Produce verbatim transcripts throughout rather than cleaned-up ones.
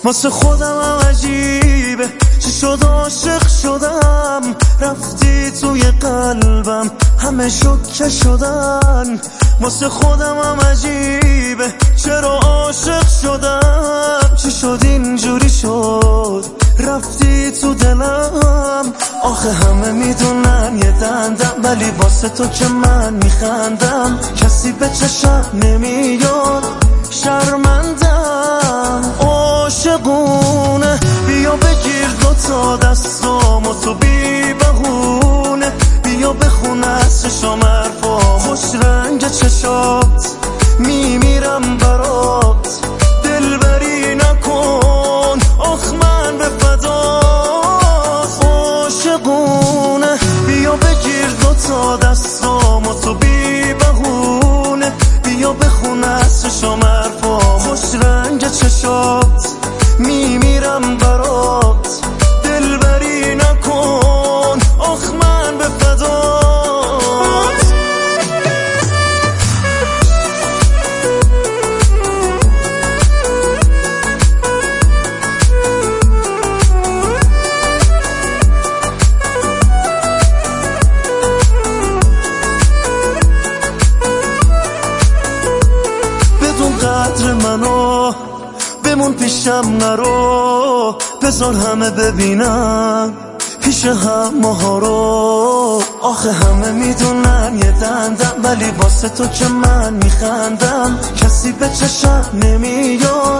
واسه خودم هم عجیبه چی شد عاشق شدم، رفتی توی قلبم همه شکه شدن. واسه خودم هم عجیبه چرا عاشق شدم، چی شد اینجوری شد رفتی تو دلم. آخه همه میدونن یه دندم، ولی واسه تو که من میخندم. کسی به چشم نمیاد شرمندم. عاشقونه بیا بگیر دوتا دستامو تو بی بهونه، بیا بخون از چشام حرفا خوش رنگ چشات، میمیرم برات دلبری نکن آخ من به فدات. عاشقونه بیا بگیر دوتا دستامو تو بی بهونه، بیا بخون از چشام حرفا خوش رنگ چشات، میمیرم برات دلبری نکن آخ من به فدات. بدون قدر منو بمون پیشم نرو، بذار همه ببینن پیش هم ماها رو. آخه همه میدونن یه دندم، ولی واسه تو که من میخندم. کسی به چشم نمیاد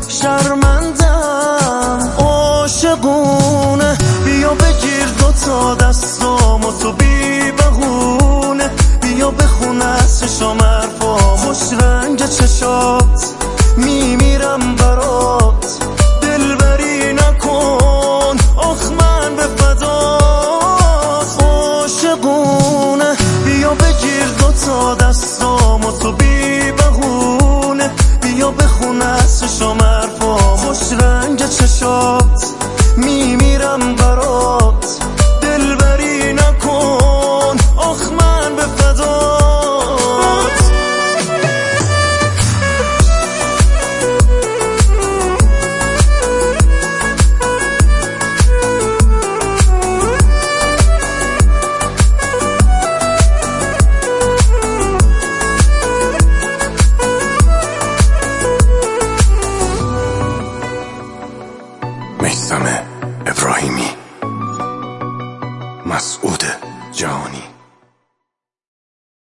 شرمندم. عاشقونه بیا بگیر دوتا دستامو تو بی بهونه، بیا بخون از چشام حرفا خوش رنگ چشات، میمیرم برات دلبری نکن آخ من به فدات. عاشقونه بیا بگیر دوتا دستامو تو بی بهونه، بیا بخون از چشام حرفا خوش رنگ چشات، میمیرم برات دلبری نکن آخ من به فدات. میثم ابراهیمی، مسعود جهانی.